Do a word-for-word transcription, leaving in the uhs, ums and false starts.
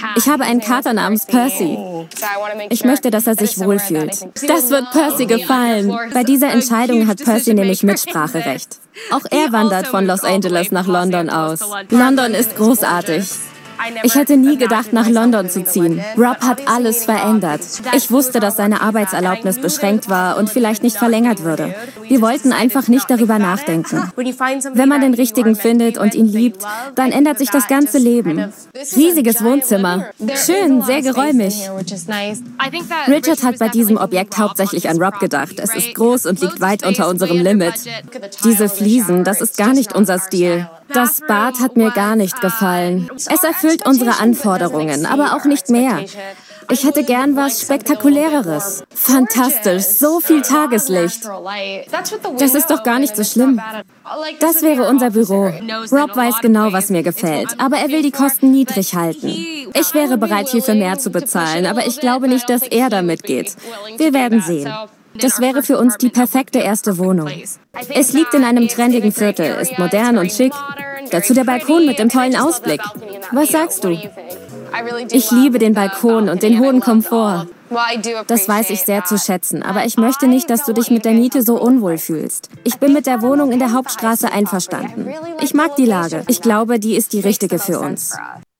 Ich habe einen Kater namens Percy. Ich möchte, dass er sich wohlfühlt. Das wird Percy gefallen. Bei dieser Entscheidung hat Percy nämlich Mitspracherecht. Auch er wandert von Los Angeles nach London aus. London ist großartig. Ich hätte nie gedacht, nach London zu ziehen. Rob hat alles verändert. Ich wusste, dass seine Arbeitserlaubnis beschränkt war und vielleicht nicht verlängert würde. Wir wollten einfach nicht darüber nachdenken. Wenn man den Richtigen findet und ihn liebt, dann ändert sich das ganze Leben. Riesiges Wohnzimmer. Schön, sehr geräumig. Richard hat bei diesem Objekt hauptsächlich an Rob gedacht. Es ist groß und liegt weit unter unserem Limit. Diese Fliesen, das ist gar nicht unser Stil. Das Bad hat mir gar nicht gefallen. Es erfüllt unsere Anforderungen, aber auch nicht mehr. Ich hätte gern was Spektakuläreres. Fantastisch, so viel Tageslicht. Das ist doch gar nicht so schlimm. Das wäre unser Büro. Rob weiß genau, was mir gefällt, aber er will die Kosten niedrig halten. Ich wäre bereit, hierfür mehr zu bezahlen, aber ich glaube nicht, dass er damit geht. Wir werden sehen. Das wäre für uns die perfekte erste Wohnung. Es liegt in einem trendigen Viertel, ist modern und schick. Dazu der Balkon mit dem tollen Ausblick. Was sagst du? Ich liebe den Balkon und den hohen Komfort. Das weiß ich sehr zu schätzen, aber ich möchte nicht, dass du dich mit der Miete so unwohl fühlst. Ich bin mit der Wohnung in der Hauptstraße einverstanden. Ich mag die Lage. Ich glaube, die ist die richtige für uns.